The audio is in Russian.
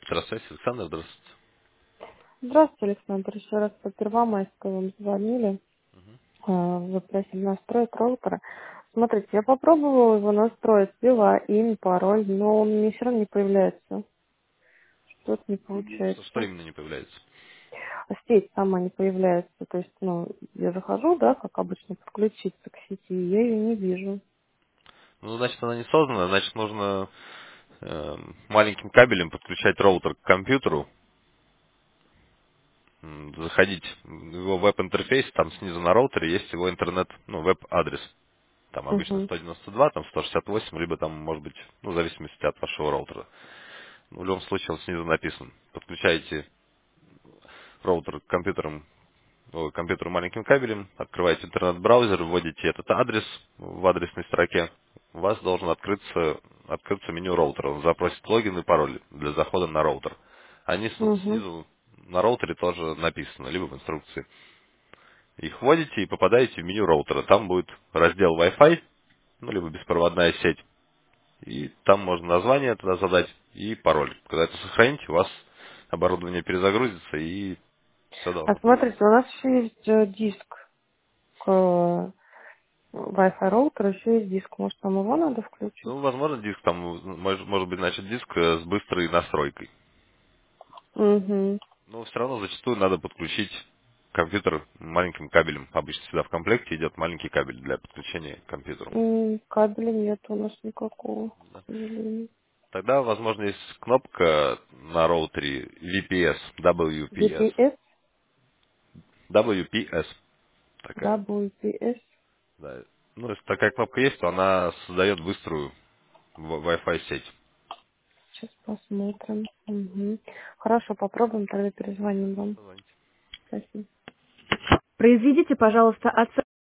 Здравствуйте, Александр, здравствуйте. Здравствуйте, Александр. Еще раз по Первомайскому вам звонили. Вы просили настроить роутера. Смотрите, я попробовала его настроить, ввела имя, пароль, но он мне все равно не появляется. Что-то не Что получается. именно не появляется? А сеть сама не появляется. То есть, я захожу, да, как обычно, подключиться к сети, и я ее не вижу. Ну, значит, она не создана, значит, нужно маленьким кабелем подключать роутер к компьютеру, заходить в его веб-интерфейс, там снизу на роутере есть его интернет, ну, веб-адрес. Там обычно Угу, 192, там 168, либо там, может быть, ну, в зависимости от вашего роутера. Ну, в любом случае, он снизу написан. Подключаете роутер к компьютеру маленьким кабелем, открываете интернет-браузер, вводите этот адрес в адресной строке, у вас должен открыться меню роутера. Он запросит логин и пароль для захода на роутер. Они угу. снизу на роутере тоже написаны, либо в инструкции. Их вводите и попадаете в меню роутера. Там будет раздел Wi-Fi, ну, либо беспроводная сеть. И там можно название туда задать и пароль. Когда это сохраните, у вас оборудование перезагрузится и все А должно смотрите, появиться. у нас еще есть диск к Wi-Fi роутеру, еще есть диск. Может, там его надо включить? Ну, возможно, диск там, может быть, значит, диск с быстрой настройкой. Угу. Но все равно зачастую надо подключить компьютер маленьким кабелем. Обычно всегда в комплекте идет маленький кабель для подключения к компьютеру. Кабеля нет у нас никакого, Да. к сожалению. Тогда, возможно, есть кнопка на роутере VPS, WPS. VPS, WPS такая. WPS. Да. Ну, если такая кнопка есть, то она создает быструю Wi-Fi сеть. Сейчас посмотрим. Мгм. Хорошо, попробуем, тогда перезвоним вам. Позвоните. Спасибо. Произведите, пожалуйста, оценку.